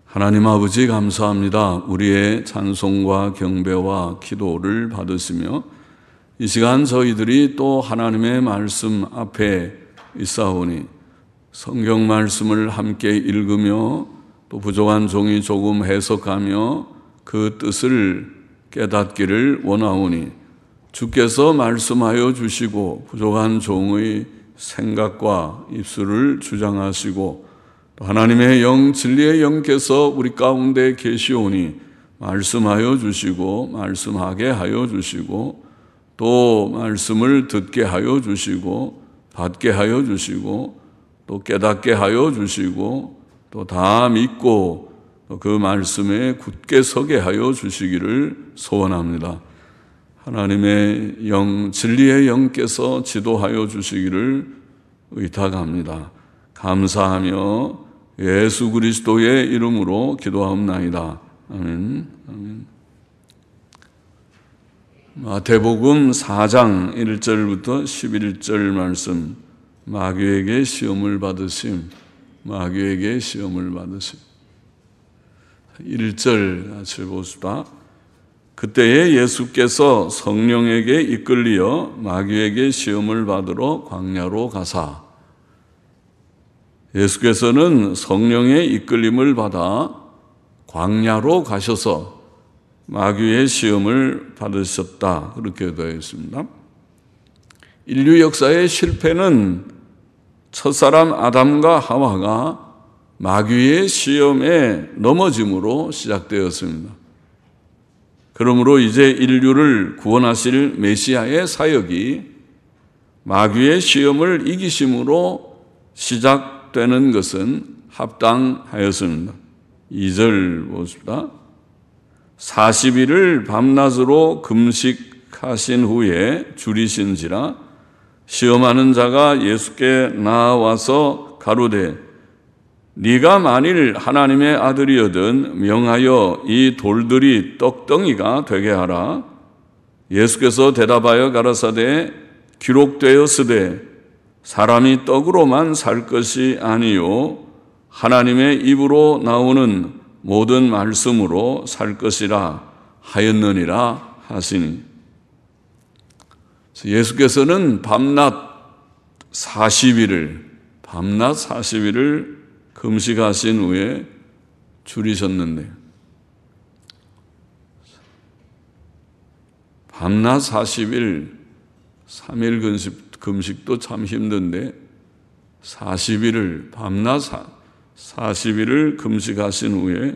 하나님 아버지 감사합니다. 우리의 찬송과 경배와 기도를 받으시며 이 시간 저희들이 또 하나님의 말씀 앞에 있사오니 성경 말씀을 함께 읽으며 또 부족한 종이 조금 해석하며 그 뜻을 깨닫기를 원하오니 주께서 말씀하여 주시고 부족한 종의 생각과 입술을 주장하시고 또 하나님의 영, 진리의 영께서 우리 가운데 계시오니 말씀하여 주시고 말씀하게 하여 주시고 또 말씀을 듣게 하여 주시고 받게 하여 주시고 또 깨닫게 하여 주시고 또 다 믿고 그 말씀에 굳게 서게 하여 주시기를 소원합니다. 하나님의 영, 진리의 영께서 지도하여 주시기를 의탁합니다. 감사하며 예수 그리스도의 이름으로 기도하옵나이다. 아멘. 아멘. 마태복음 4장 1절부터 11절 말씀. 마귀에게 시험을 받으심. 마귀에게 시험을 받으심. 1절 같이 봅시다. 그때에 예수께서 성령에게 이끌리어 마귀에게 시험을 받으러 광야로 가사. 예수께서는 성령의 이끌림을 받아 광야로 가셔서 마귀의 시험을 받으셨다. 그렇게 되어 있습니다. 인류 역사의 실패는 첫사람 아담과 하와가 마귀의 시험에 넘어짐으로 시작되었습니다. 그러므로 이제 인류를 구원하실 메시아의 사역이 마귀의 시험을 이기심으로 시작되는 것은 합당하였습니다. 2절 보십시다. 40일을 밤낮으로 금식하신 후에 줄이신지라 시험하는 자가 예수께 나와서 가로되 네가 만일 하나님의 아들이거든 명하여 이 돌들이 떡덩이가 되게 하라. 예수께서 대답하여 가라사대 기록되었으되 사람이 떡으로만 살 것이 아니요 하나님의 입으로 나오는 모든 말씀으로 살 것이라 하였느니라 하시니. 예수께서는 밤낮 40일을 금식하신 후에 줄이셨는데 밤낮 40일 3일 금식도 참 힘든데 40일을 밤낮 40일을 금식하신 후에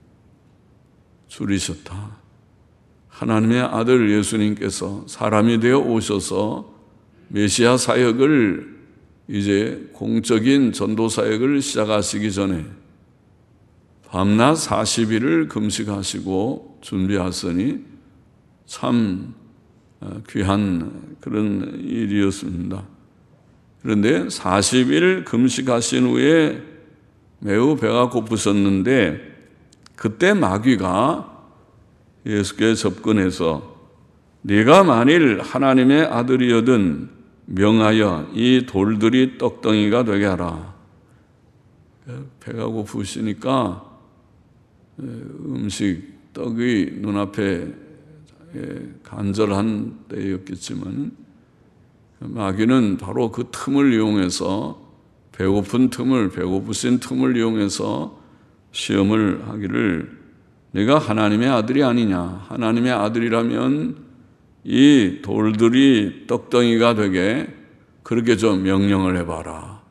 줄이셨다. 하나님의 아들 예수님께서 사람이 되어 오셔서 메시아 사역을 이제 공적인 전도 사역을 시작하시기 전에 밤낮 40일을 금식하시고 준비하시니 참 귀한 그런 일이었습니다. 그런데 40일 금식하신 후에 매우 배가 고프셨는데 그때 마귀가 예수께 접근해서 네가 만일 하나님의 아들이거든 명하여 이 돌들이 떡덩이가 되게 하라. 배가 고프시니까 음식, 떡이 눈앞에 간절한 때였겠지만 마귀는 바로 그 틈을 이용해서 배고프신 틈을 이용해서 시험을 하기를 네가 하나님의 아들이 아니냐. 하나님의 아들이라면 이 돌들이 떡덩이가 되게 그렇게 좀 명령을 해봐라.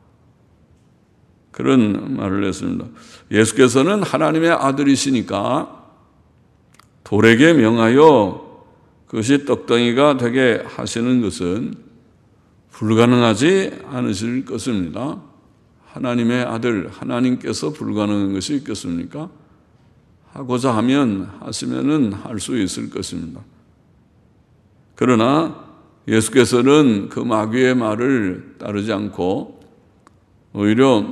그런 말을 했습니다. 예수께서는 하나님의 아들이시니까 돌에게 명하여 그것이 떡덩이가 되게 하시는 것은 불가능하지 않으실 것입니다. 하나님의 아들, 하나님께서 불가능한 것이 있겠습니까? 하고자 하시면은 할 수 있을 것입니다. 그러나 예수께서는 그 마귀의 말을 따르지 않고 오히려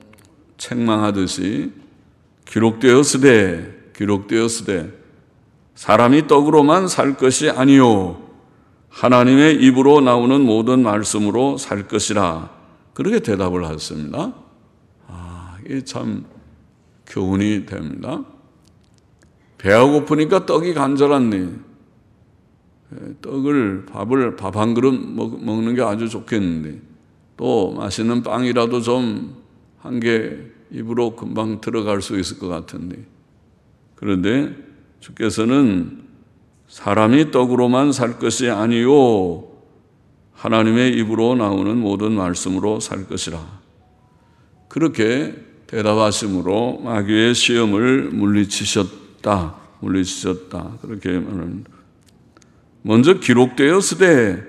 책망하듯이 기록되었으되 사람이 떡으로만 살 것이 아니요 하나님의 입으로 나오는 모든 말씀으로 살 것이라 그렇게 대답을 하셨습니다. 이게 참 교훈이 됩니다. 배가 고프니까 떡이 간절하니 밥 한 그릇 먹는 게 아주 좋겠는데 또 맛있는 빵이라도 좀 한 개 입으로 금방 들어갈 수 있을 것 같은데 그런데 주께서는 사람이 떡으로만 살 것이 아니요 하나님의 입으로 나오는 모든 말씀으로 살 것이라 그렇게 대답하심으로 마귀의 시험을 물리치셨다 그렇게 말합니다. 먼저 기록되었으되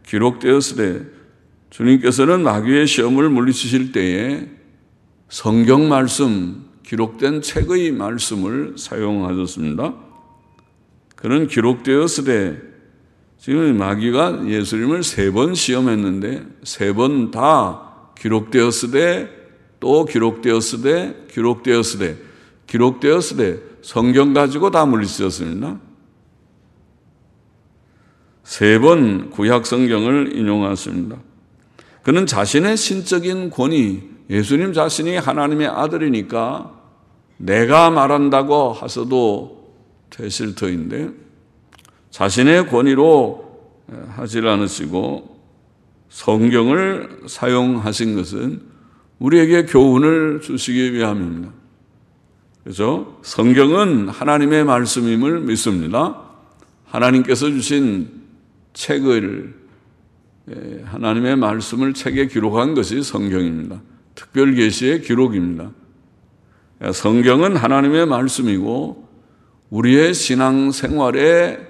주님께서는 마귀의 시험을 물리치실 때에 성경 말씀, 기록된 책의 말씀을 사용하셨습니다. 그는 기록되었으되 지금 마귀가 예수님을 3번 시험했는데 3번 다 기록되었으되 또 기록되었으되 성경 가지고 다 물리치셨습니다. 3번 구약 성경을 인용하십니다. 그는 자신의 신적인 권위, 예수님 자신이 하나님의 아들이니까 내가 말한다고 하셔도 되실 터인데 자신의 권위로 하지 않으시고 성경을 사용하신 것은 우리에게 교훈을 주시기 위함입니다. 그렇죠? 성경은 하나님의 말씀임을 믿습니다. 하나님께서 주신 책을 하나님의 말씀을 책에 기록한 것이 성경입니다. 특별계시의 기록입니다. 성경은 하나님의 말씀이고 우리의 신앙생활에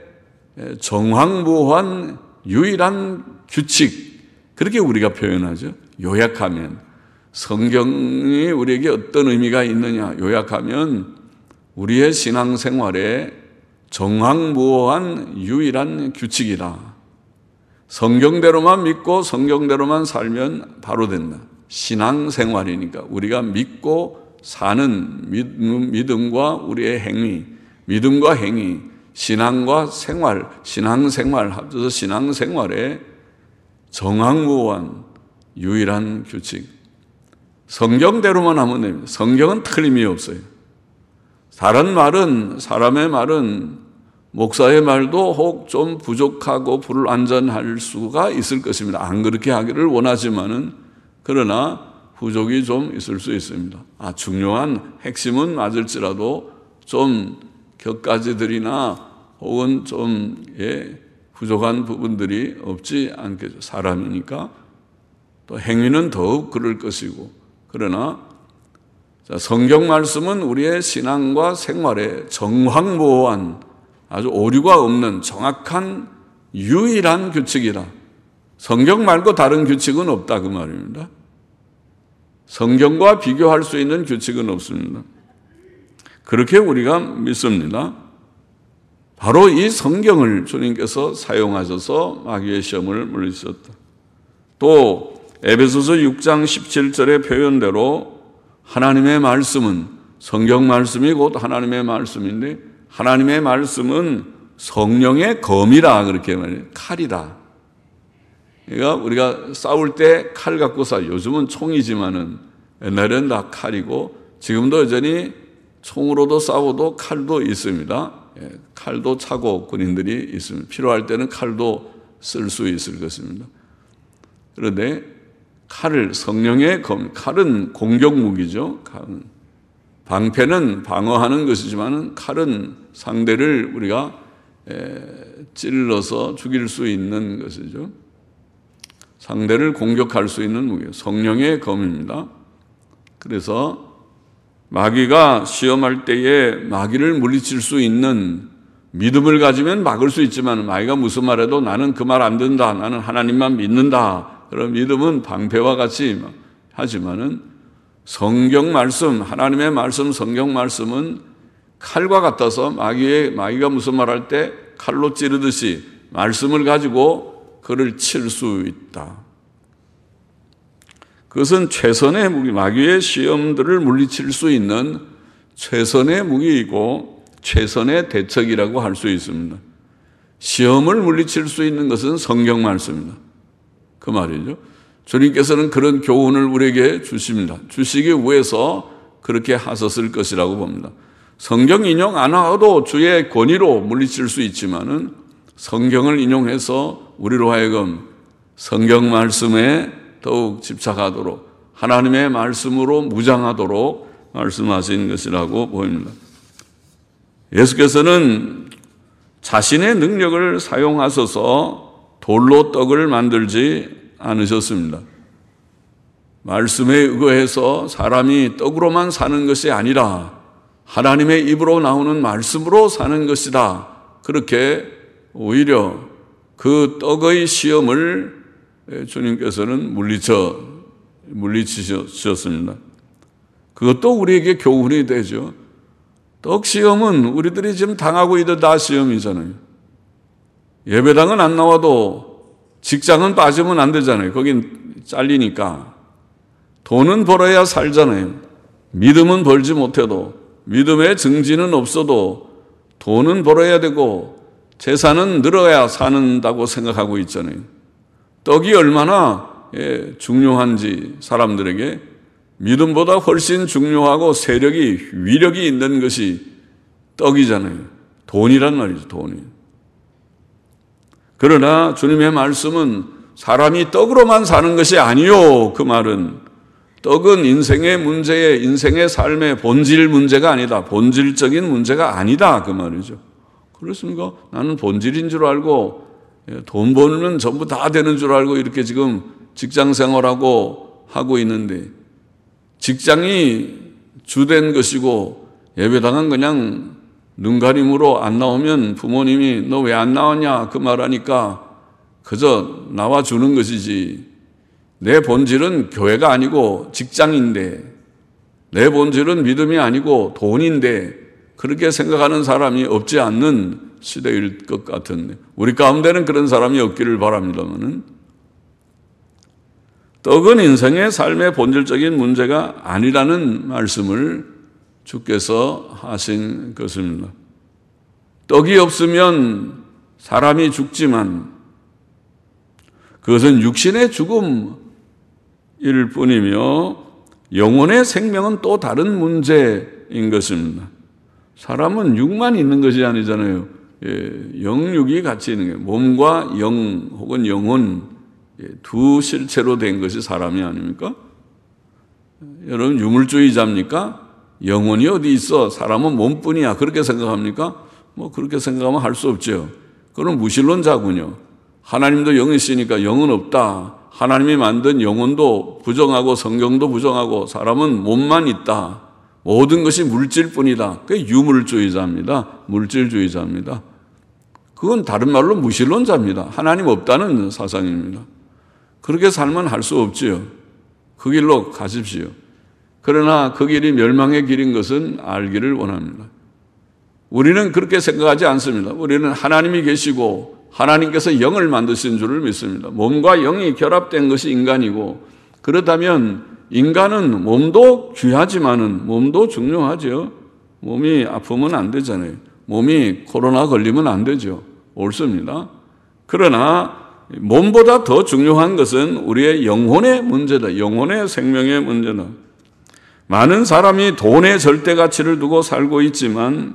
정황무한 유일한 규칙 그렇게 우리가 표현하죠. 요약하면 성경이 우리에게 어떤 의미가 있느냐 요약하면 우리의 신앙생활에 정황무한 유일한 규칙이다. 성경대로만 믿고 성경대로만 살면 바로 된다. 신앙생활이니까 우리가 믿고 사는 믿음과 우리의 행위, 믿음과 행위, 신앙과 생활, 신앙생활 합쳐서 신앙생활에 정황무한 유일한 규칙. 성경대로만 하면 됩니다. 성경은 틀림이 없어요. 다른 말은 사람의 말은 목사의 말도 혹 좀 부족하고 불완전할 수가 있을 것입니다. 안 그렇게 하기를 원하지만은 그러나 부족이 좀 있을 수 있습니다. 중요한 핵심은 맞을지라도 좀 격가지들이나 혹은 좀 부족한 부분들이 없지 않겠죠. 사람이니까 또 행위는 더욱 그럴 것이고 그러나 성경 말씀은 우리의 신앙과 생활에 정황무한 아주 오류가 없는 정확한 유일한 규칙이라. 성경 말고 다른 규칙은 없다 그 말입니다. 성경과 비교할 수 있는 규칙은 없습니다. 그렇게 우리가 믿습니다. 바로 이 성경을 주님께서 사용하셔서 마귀의 시험을 물리셨다. 또 에베소서 6장 17절의 표현대로 하나님의 말씀은 성경 말씀이 곧 하나님의 말씀인데 하나님의 말씀은 성령의 검이라 그렇게 말해요. 칼이다. 그러니까 우리가 싸울 때 칼 갖고 싸워요. 요즘은 총이지만은 옛날에는 다 칼이고 지금도 여전히 총으로도 싸워도 칼도 있습니다. 칼도 차고 군인들이 있습니다. 필요할 때는 칼도 쓸 수 있을 것입니다. 그런데 칼을 성령의 검, 칼은 공격 무기죠. 칼은. 방패는 방어하는 것이지만 칼은 상대를 우리가 찔러서 죽일 수 있는 것이죠. 상대를 공격할 수 있는 무기, 성령의 검입니다. 그래서 마귀가 시험할 때에 마귀를 물리칠 수 있는 믿음을 가지면 막을 수 있지만 마귀가 무슨 말해도 나는 그 말 안 듣는다. 나는 하나님만 믿는다. 그런 믿음은 방패와 같이 하지만은 성경 말씀, 하나님의 말씀, 성경 말씀은 칼과 같아서 마귀가 무슨 말할 때 칼로 찌르듯이 말씀을 가지고 그를 칠 수 있다. 그것은 최선의 무기, 마귀의 시험들을 물리칠 수 있는 최선의 무기이고 최선의 대책이라고 할 수 있습니다. 시험을 물리칠 수 있는 것은 성경 말씀입니다. 그 말이죠. 주님께서는 그런 교훈을 우리에게 주십니다. 주시기 위해서 그렇게 하셨을 것이라고 봅니다. 성경 인용 안 하고도 주의 권위로 물리칠 수 있지만은 성경을 인용해서 우리로 하여금 성경 말씀에 더욱 집착하도록 하나님의 말씀으로 무장하도록 말씀하신 것이라고 보입니다. 예수께서는 자신의 능력을 사용하셔서 돌로 떡을 만들지 않으셨습니다. 말씀에 의거해서 사람이 떡으로만 사는 것이 아니라 하나님의 입으로 나오는 말씀으로 사는 것이다. 그렇게 오히려 그 떡의 시험을 주님께서는 물리치셨습니다. 그것도 우리에게 교훈이 되죠. 떡 시험은 우리들이 지금 당하고 있는 다 시험이잖아요. 예배당은 안 나와도 직장은 빠지면 안 되잖아요. 거긴 잘리니까. 돈은 벌어야 살잖아요. 믿음은 벌지 못해도, 믿음의 증진은 없어도 돈은 벌어야 되고 재산은 늘어야 사는다고 생각하고 있잖아요. 떡이 얼마나 중요한지 사람들에게 믿음보다 훨씬 중요하고 세력이, 위력이 있는 것이 떡이잖아요. 돈이란 말이죠, 돈이. 그러나 주님의 말씀은 사람이 떡으로만 사는 것이 아니요. 그 말은 떡은 인생의 삶의 본질 문제가 아니다. 본질적인 문제가 아니다. 그 말이죠. 그렇습니까? 나는 본질인 줄 알고 돈 벌면 전부 다 되는 줄 알고 이렇게 지금 직장 생활하고 하고 있는데 직장이 주된 것이고 예배당은 그냥 눈가림으로 안 나오면 부모님이 너 왜 안 나왔냐 그 말하니까 그저 나와주는 것이지 내 본질은 교회가 아니고 직장인데 내 본질은 믿음이 아니고 돈인데 그렇게 생각하는 사람이 없지 않는 시대일 것 같은데 우리 가운데는 그런 사람이 없기를 바랍니다만은 떡은 인생의 삶의 본질적인 문제가 아니라는 말씀을 주께서 하신 것입니다. 떡이 없으면 사람이 죽지만 그것은 육신의 죽음일 뿐이며 영혼의 생명은 또 다른 문제인 것입니다. 사람은 육만 있는 것이 아니잖아요. 영육이 같이 있는 거예요. 몸과 영 혹은 영혼 두 실체로 된 것이 사람이 아닙니까? 여러분 유물주의자입니까? 영혼이 어디 있어? 사람은 몸뿐이야. 그렇게 생각합니까? 뭐 그렇게 생각하면 할 수 없죠. 그건 무신론자군요. 하나님도 영이시니까 영은 없다. 하나님이 만든 영혼도 부정하고 성경도 부정하고 사람은 몸만 있다. 모든 것이 물질뿐이다. 그게 유물주의자입니다. 물질주의자입니다. 그건 다른 말로 무신론자입니다. 하나님 없다는 사상입니다. 그렇게 살면 할 수 없지요. 그 길로 가십시오. 그러나 그 길이 멸망의 길인 것은 알기를 원합니다. 우리는 그렇게 생각하지 않습니다. 우리는 하나님이 계시고 하나님께서 영을 만드신 줄을 믿습니다. 몸과 영이 결합된 것이 인간이고 그렇다면 인간은 몸도 귀하지만은 몸도 중요하죠. 몸이 아프면 안 되잖아요. 몸이 코로나 걸리면 안 되죠. 옳습니다. 그러나 몸보다 더 중요한 것은 우리의 영혼의 문제다. 영혼의 생명의 문제다. 많은 사람이 돈의 절대 가치를 두고 살고 있지만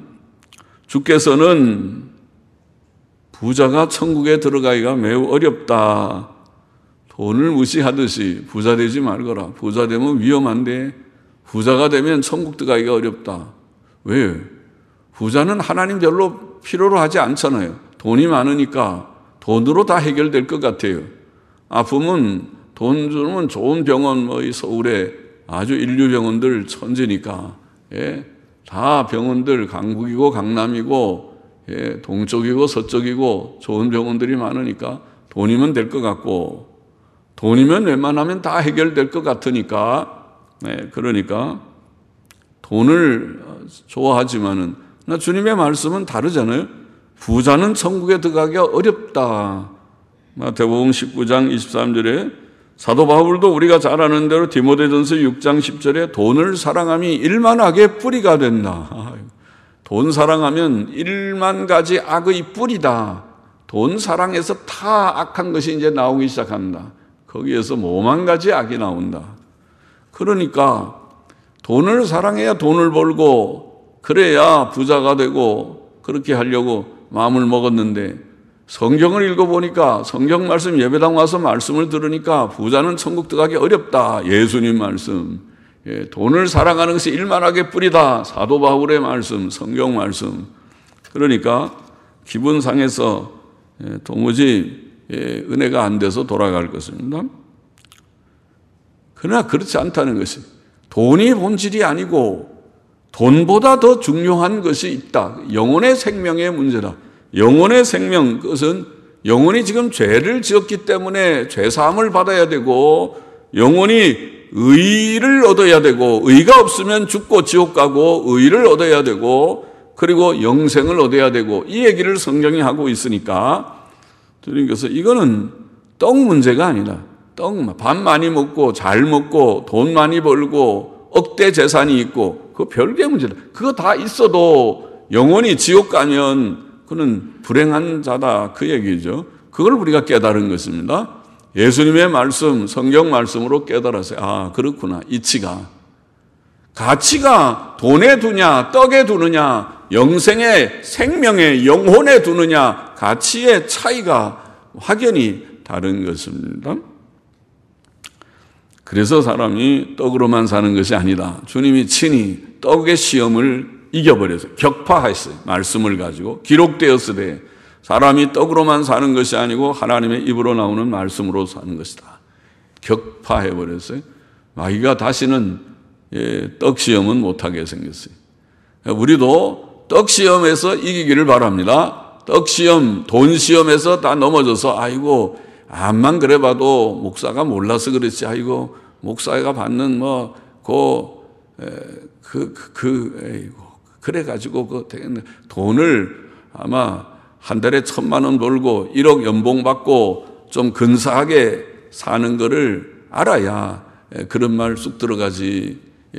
주께서는 부자가 천국에 들어가기가 매우 어렵다. 돈을 무시하듯이 부자 되지 말거라. 부자 되면 위험한데 부자가 되면 천국 들어가기가 어렵다. 왜? 부자는 하나님 별로 필요로 하지 않잖아요. 돈이 많으니까 돈으로 다 해결될 것 같아요. 아프면 돈 주면 좋은 병원, 뭐 이 서울에 아주 인류 병원들 천지니까, 다 병원들 강북이고 강남이고, 동쪽이고 서쪽이고 좋은 병원들이 많으니까 돈이면 될 것 같고, 돈이면 웬만하면 다 해결될 것 같으니까, 그러니까 돈을 좋아하지만은, 주님의 말씀은 다르잖아요. 부자는 천국에 들어가기가 어렵다. 마태복음 19장 23절에 사도 바울도 우리가 잘 아는 대로 디모데전서 6장 10절에 돈을 사랑함이 1만 악의 뿌리가 된다. 돈 사랑하면 1만 가지 악의 뿌리다. 돈 사랑해서 다 악한 것이 이제 나오기 시작한다. 거기에서 5만 가지 악이 나온다. 그러니까 돈을 사랑해야 돈을 벌고 그래야 부자가 되고 그렇게 하려고 마음을 먹었는데 성경을 읽어보니까 성경 말씀 예배당 와서 말씀을 들으니까 부자는 천국 들어가기 어렵다. 예수님 말씀. 돈을 사랑하는 것이 일만하게 뿌리다. 사도 바울의 말씀, 성경 말씀. 그러니까 기분 상해서 도무지 은혜가 안 돼서 돌아갈 것입니다. 그러나 그렇지 않다는 것이 돈이 본질이 아니고 돈보다 더 중요한 것이 있다. 영혼의 생명의 문제다. 영혼의 생명, 그것은 영혼이 지금 죄를 지었기 때문에 죄사함을 받아야 되고 영혼이 의를 얻어야 되고 의가 없으면 죽고 지옥 가고 의를 얻어야 되고 그리고 영생을 얻어야 되고 이 얘기를 성경이 하고 있으니까 주님께서 이거는 떡 문제가 아니다. 밥 많이 먹고 잘 먹고 돈 많이 벌고 억대 재산이 있고 그거 별개의 문제다. 그거 다 있어도 영혼이 지옥 가면 그는 불행한 자다 그 얘기죠. 그걸 우리가 깨달은 것입니다. 예수님의 말씀, 성경 말씀으로 깨달았어요. 아, 그렇구나. 이치가. 가치가 돈에 두냐, 떡에 두느냐, 영생의 생명의 영혼에 두느냐, 가치의 차이가 확연히 다른 것입니다. 그래서 사람이 떡으로만 사는 것이 아니다. 주님이 친히 떡의 시험을 이겨버려서 격파했어요. 말씀을 가지고 기록되었으되 사람이 떡으로만 사는 것이 아니고 하나님의 입으로 나오는 말씀으로 사는 것이다. 격파해버렸어요. 마귀가 다시는 떡 시험은 못하게 생겼어요. 우리도 떡 시험에서 이기기를 바랍니다. 떡 시험, 돈 시험에서 다 넘어져서 아이고 암만 그래봐도 목사가 몰라서 그렇지. 아이고 목사가 받는 그래가지고 돈을 아마 한 달에 1,000만 원 벌고 1억 연봉 받고 좀 근사하게 사는 거를 알아야 그런 말 쑥 들어가지.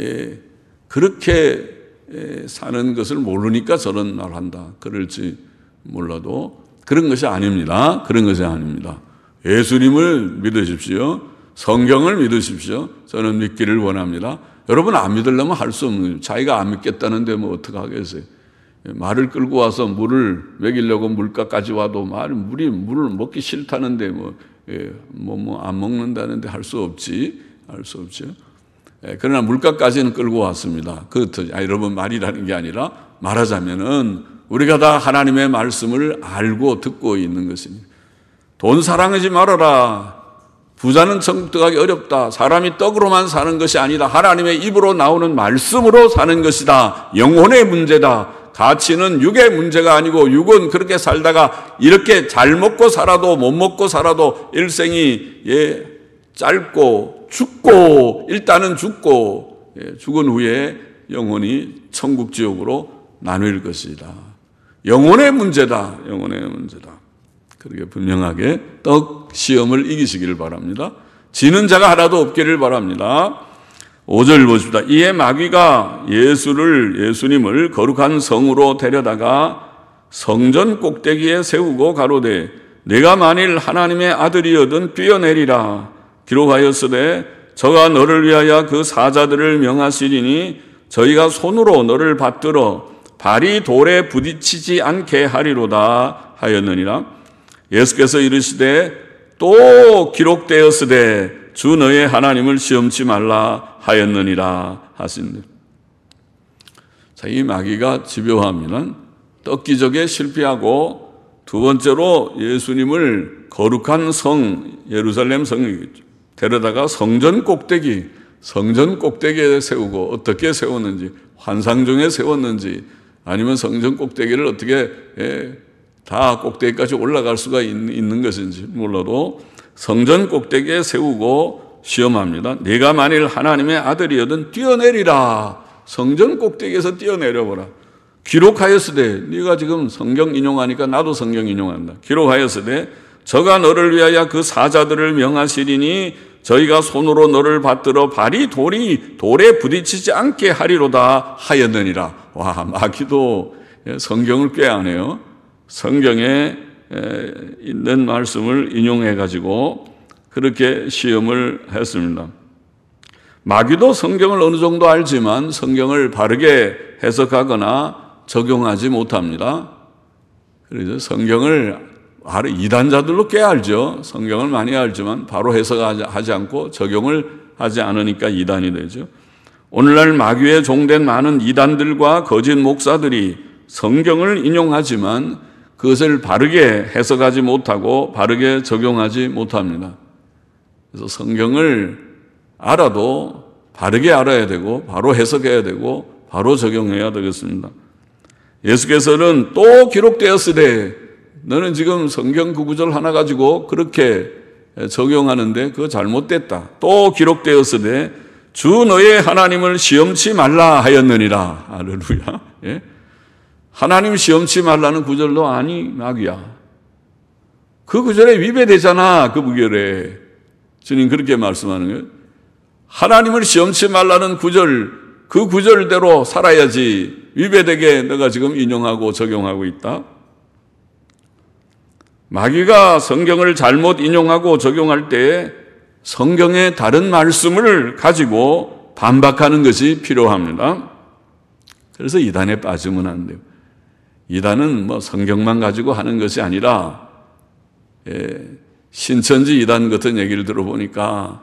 그렇게 사는 것을 모르니까 저런 말 한다. 그럴지 몰라도 그런 것이 아닙니다. 그런 것이 아닙니다. 예수님을 믿으십시오. 성경을 믿으십시오. 저는 믿기를 원합니다. 여러분 안 믿으려면 할 수 없는 거예요. 자기가 안 믿겠다는데 뭐 어떡하겠어요. 말을 끌고 와서 물을 먹이려고 물가까지 와도 물을 먹기 싫다는데 안 먹는다는데 할 수 없지. 할 수 없죠. 그러나 물가까지는 끌고 왔습니다. 여러분 말이라는 게 아니라 말하자면은 우리가 다 하나님의 말씀을 알고 듣고 있는 것입니다. 돈 사랑하지 말아라. 부자는 천국 들어가기 어렵다. 사람이 떡으로만 사는 것이 아니다. 하나님의 입으로 나오는 말씀으로 사는 것이다. 영혼의 문제다. 가치는 육의 문제가 아니고 육은 그렇게 살다가 이렇게 잘 먹고 살아도 못 먹고 살아도 일생이 짧고 죽고 일단은 죽고 죽은 후에 영혼이 천국 지옥으로 나뉠 것이다. 영혼의 문제다. 영혼의 문제다. 그렇게 분명하게 떡 시험을 이기시기를 바랍니다. 지는 자가 하나도 없기를 바랍니다. 5절 보십시다. 이에 마귀가 예수님을 거룩한 성으로 데려다가 성전 꼭대기에 세우고 가로되 내가 만일 하나님의 아들이거든 뛰어내리라. 기록하였으되 저가 너를 위하여 그 사자들을 명하시리니 저희가 손으로 너를 받들어 발이 돌에 부딪히지 않게 하리로다 하였느니라. 예수께서 이르시되 또 기록되었으되 주 너의 하나님을 시험치 말라 하였느니라 하신대. 자, 이 마귀가 집요하면 떡기적에 실패하고 두 번째로 예수님을 거룩한 성 예루살렘 성이겠죠. 데려다가 성전 꼭대기에 세우고 어떻게 세웠는지 환상 중에 세웠는지 아니면 성전 꼭대기를 어떻게 다 꼭대기까지 올라갈 수가 있는 것인지 몰라도 성전 꼭대기에 세우고 시험합니다. 네가 만일 하나님의 아들이거든 뛰어내리라. 성전 꼭대기에서 뛰어내려보라. 기록하였으되 네가 지금 성경 인용하니까 나도 성경 인용한다. 기록하였으되 저가 너를 위하여 그 사자들을 명하시리니 저희가 손으로 너를 받들어 발이 돌에 부딪히지 않게 하리로다 하였느니라. 와, 마귀도 성경을 꾀하네요. 성경에 있는 말씀을 인용해 가지고 그렇게 시험을 했습니다. 마귀도 성경을 어느 정도 알지만 성경을 바르게 해석하거나 적용하지 못합니다. 그래서 성경을 바로 이단자들로 꽤 알죠. 성경을 많이 알지만 바로 해석하지 않고 적용을 하지 않으니까 이단이 되죠. 오늘날 마귀의 종된 많은 이단들과 거짓 목사들이 성경을 인용하지만 그것을 바르게 해석하지 못하고 바르게 적용하지 못합니다. 그래서 성경을 알아도 바르게 알아야 되고 바로 해석해야 되고 바로 적용해야 되겠습니다. 예수께서는 또 기록되었으되, 너는 지금 성경 그 구절 하나 가지고 그렇게 적용하는데 그거 잘못됐다. 또 기록되었으되 주 너의 하나님을 시험치 말라 하였느니라. 할렐루야. 예? 하나님 시험치 말라는 구절도 아니 마귀야. 그 구절에 위배되잖아. 그 구절에 주님 그렇게 말씀하는 거예요. 하나님을 시험치 말라는 구절, 그 구절대로 살아야지 위배되게 너가 지금 인용하고 적용하고 있다. 마귀가 성경을 잘못 인용하고 적용할 때 성경의 다른 말씀을 가지고 반박하는 것이 필요합니다. 그래서 이단에 빠지면 안 돼요. 이단은 뭐 성경만 가지고 하는 것이 아니라, 신천지 이단 같은 얘기를 들어보니까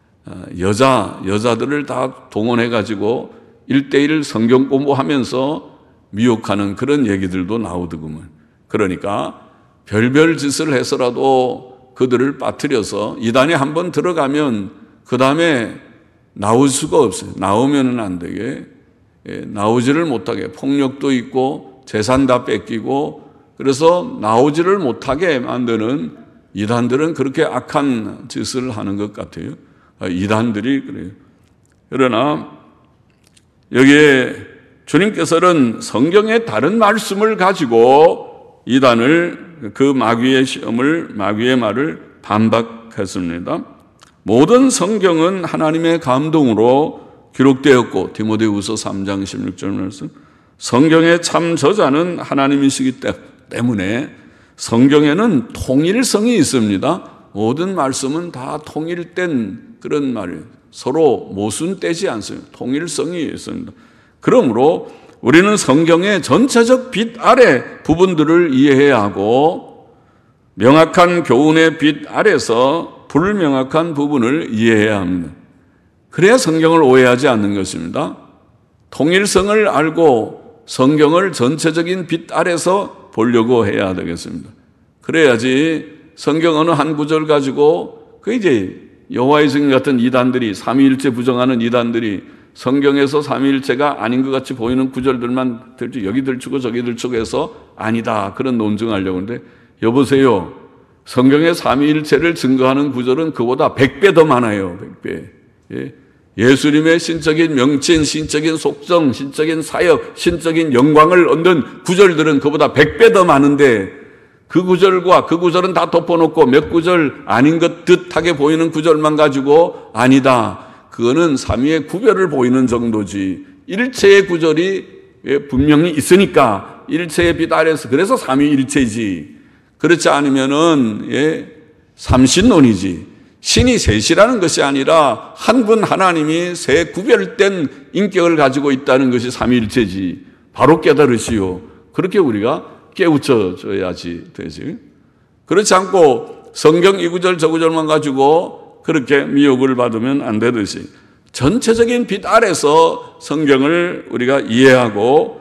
여자들을 다 동원해가지고 1대1 성경 공부하면서 미혹하는 그런 얘기들도 나오더구먼. 그러니까 별별 짓을 해서라도 그들을 빠뜨려서 이단에 한번 들어가면 그 다음에 나올 수가 없어요. 나오면은 안 되게, 나오지를 못하게, 폭력도 있고 재산 다 뺏기고, 그래서 나오지를 못하게 만드는 이단들은 그렇게 악한 짓을 하는 것 같아요. 이단들이 그래요. 그러나 여기에 주님께서는 성경의 다른 말씀을 가지고 이단을, 그 마귀의 시험을, 마귀의 말을 반박했습니다. 모든 성경은 하나님의 감동으로 기록되었고, 디모데후서 3장 16절 말씀, 성경의 참 저자는 하나님이시기 때문에 성경에는 통일성이 있습니다. 모든 말씀은 다 통일된 그런 말이에요. 서로 모순되지 않습니다. 통일성이 있습니다. 그러므로 우리는 성경의 전체적 빛 아래 부분들을 이해해야 하고, 명확한 교훈의 빛 아래서 불명확한 부분을 이해해야 합니다. 그래야 성경을 오해하지 않는 것입니다. 통일성을 알고 성경을 전체적인 빛 아래서 보려고 해야 되겠습니다. 그래야지 성경 어느 한 구절 가지고, 그 이제 여호와의 증인 같은 이단들이, 삼위일체 부정하는 이단들이 성경에서 삼위일체가 아닌 것 같이 보이는 구절들만 여기 들추고 저기 들추고 해서 아니다, 그런 논증하려고 하는데, 여보세요, 성경의 삼위일체를 증거하는 구절은 그보다 100배 더 많아요. 100배. 예수님의 신적인 명칭, 신적인 속성, 신적인 사역, 신적인 영광을 얻는 구절들은 그보다 100배 더 많은데, 그 구절과 그 구절은 다 덮어놓고 몇 구절 아닌 것 듯하게 보이는 구절만 가지고 아니다, 그거는 삼위의 구별을 보이는 정도지, 일체의 구절이 분명히 있으니까 일체의 빛 아래서, 그래서 삼위일체지. 그렇지 않으면은 삼신론이지. 신이 셋이라는 것이 아니라 한 분 하나님이 세 구별된 인격을 가지고 있다는 것이 삼위일체지. 바로 깨달으시오. 그렇게 우리가 깨우쳐줘야지 되지. 그렇지 않고 성경 이 구절 저 구절만 가지고 그렇게 미혹을 받으면 안 되듯이 전체적인 빛 아래서 성경을 우리가 이해하고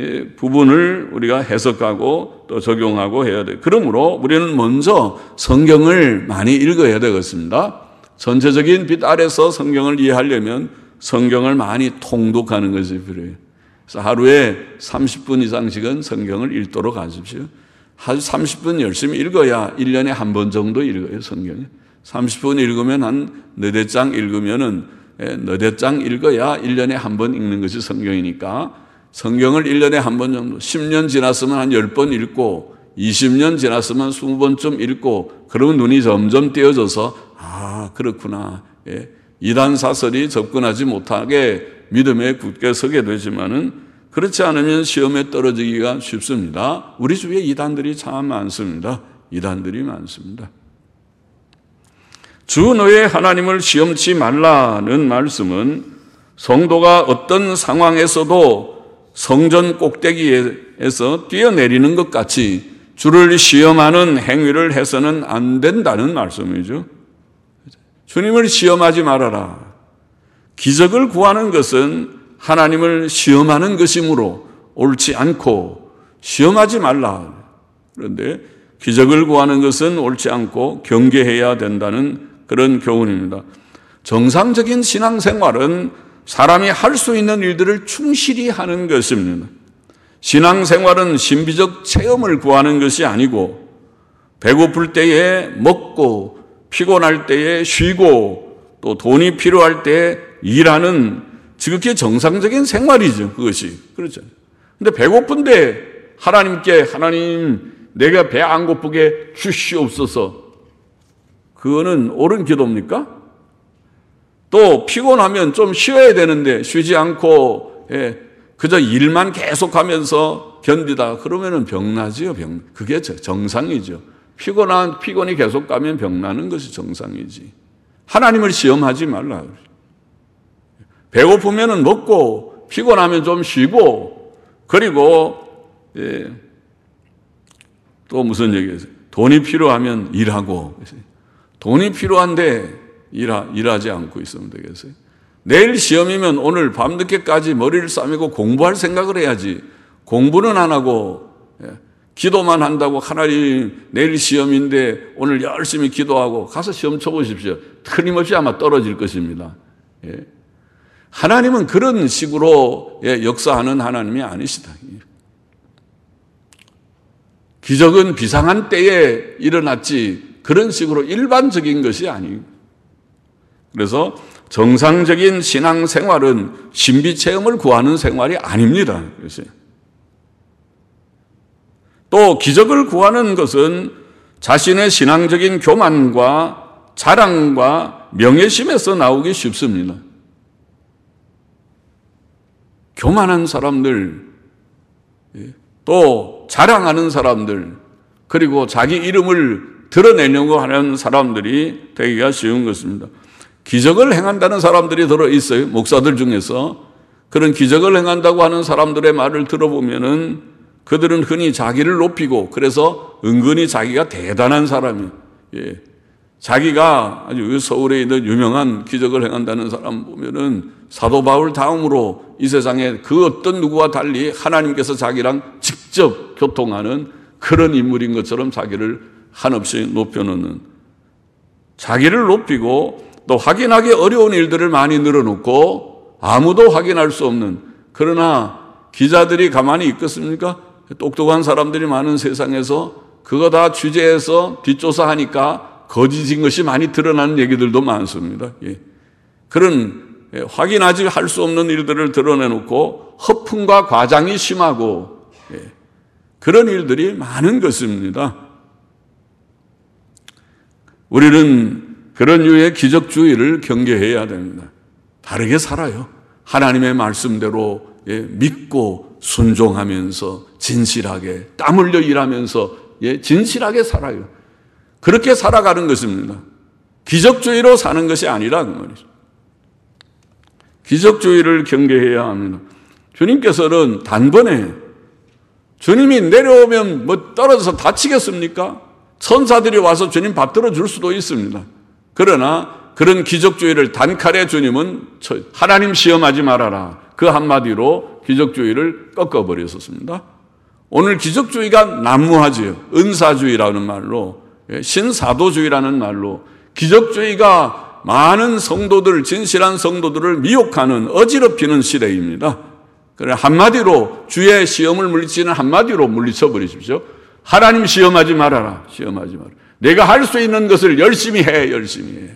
부분을 우리가 해석하고 또 적용하고 해야 돼요. 그러므로 우리는 먼저 성경을 많이 읽어야 되겠습니다. 전체적인 빛 아래서 성경을 이해하려면 성경을 많이 통독하는 것이 필요해요. 그래서 하루에 30분 이상씩은 성경을 읽도록 하십시오. 아주 30분 열심히 읽어야 1년에 한 번 정도 읽어요, 성경을. 30분 읽으면 한 너댓 장 읽으면은 너댓 장 읽어야 1년에 한 번 읽는 것이 성경이니까 성경을 1년에 한 번 정도, 10년 지났으면 한 10번 읽고 20년 지났으면 20번쯤 읽고, 그러면 눈이 점점 띄어져서 아, 그렇구나. 이단 사설이 접근하지 못하게 믿음에 굳게 서게 되지만은, 그렇지 않으면 시험에 떨어지기가 쉽습니다. 우리 주위에 이단들이 참 많습니다. 이단들이 많습니다. 주 너의 하나님을 시험치 말라는 말씀은 성도가 어떤 상황에서도 성전 꼭대기에서 뛰어내리는 것 같이 주를 시험하는 행위를 해서는 안 된다는 말씀이죠. 주님을 시험하지 말아라. 기적을 구하는 것은 하나님을 시험하는 것이므로 옳지 않고 시험하지 말라. 그런데 기적을 구하는 것은 옳지 않고 경계해야 된다는 그런 교훈입니다. 정상적인 신앙생활은 사람이 할 수 있는 일들을 충실히 하는 것입니다. 신앙생활은 신비적 체험을 구하는 것이 아니고 배고플 때에 먹고 피곤할 때에 쉬고 또 돈이 필요할 때에 일하는 지극히 정상적인 생활이죠. 그것이. 그렇죠. 근데 배고픈데 하나님께 하나님 내가 배 안 고프게 주시옵소서. 그거는 옳은 기도입니까? 또 피곤하면 좀 쉬어야 되는데 쉬지 않고 그저 일만 계속하면서 견디다 그러면은 병나지요. 그게 정상이죠. 피곤이 계속 가면 병나는 것이 정상이지. 하나님을 시험하지 말라. 배고프면은 먹고 피곤하면 좀 쉬고 그리고 또 무슨 얘기겠어요? 돈이 필요하면 일하고 돈이 필요한데 일하지 않고 있으면 되겠어요? 내일 시험이면 오늘 밤늦게까지 머리를 싸매고 공부할 생각을 해야지. 공부는 안 하고 기도만 한다고 하나님 내일 시험인데 오늘 열심히 기도하고 가서 시험 쳐보십시오. 틀림없이 아마 떨어질 것입니다. 하나님은 그런 식으로 역사하는 하나님이 아니시다. 기적은 비상한 때에 일어났지 그런 식으로 일반적인 것이 아니에요. 그래서 정상적인 신앙생활은 신비체험을 구하는 생활이 아닙니다. 또 기적을 구하는 것은 자신의 신앙적인 교만과 자랑과 명예심에서 나오기 쉽습니다. 교만한 사람들, 또 자랑하는 사람들, 그리고 자기 이름을 드러내려고 하는 사람들이 되기가 쉬운 것입니다. 기적을 행한다는 사람들이 들어있어요. 목사들 중에서. 그런 기적을 행한다고 하는 사람들의 말을 들어보면은 그들은 흔히 자기를 높이고 그래서 은근히 자기가 대단한 사람이에요. 자기가 아주 서울에 있는 유명한 기적을 행한다는 사람 보면은 사도 바울 다음으로 이 세상에 그 어떤 누구와 달리 하나님께서 자기랑 직접 교통하는 그런 인물인 것처럼 자기를 한없이 높여놓는, 자기를 높이고 또 확인하기 어려운 일들을 많이 늘어놓고 아무도 확인할 수 없는, 그러나 기자들이 가만히 있겠습니까? 똑똑한 사람들이 많은 세상에서 그거 다 취재해서 뒷조사하니까 거짓인 것이 많이 드러나는 얘기들도 많습니다. 그런 확인하지 할 수 없는 일들을 드러내놓고 허풍과 과장이 심하고 그런 일들이 많은 것입니다. 우리는 그런 유의 기적주의를 경계해야 됩니다. 다르게 살아요. 하나님의 말씀대로 믿고 순종하면서 진실하게 땀 흘려 일하면서 진실하게 살아요. 그렇게 살아가는 것입니다. 기적주의로 사는 것이 아니라 그 말이죠. 기적주의를 경계해야 합니다. 주님께서는 단번에, 주님이 내려오면 뭐 떨어져서 다치겠습니까? 천사들이 와서 주님 받들어 줄 수도 있습니다. 그러나 그런 기적주의를 단칼에 주님은 하나님 시험하지 말아라, 그 한마디로 기적주의를 꺾어버렸었습니다. 오늘 기적주의가 난무하지요. 은사주의라는 말로, 신사도주의라는 말로 기적주의가 많은 성도들, 진실한 성도들을 미혹하는, 어지럽히는 시대입니다. 그래, 한마디로 주의 시험을 물리치는 한마디로 물리쳐 버리십시오. 하나님 시험하지 말아라. 시험하지 마라. 내가 할 수 있는 것을 열심히 해. 열심히 해.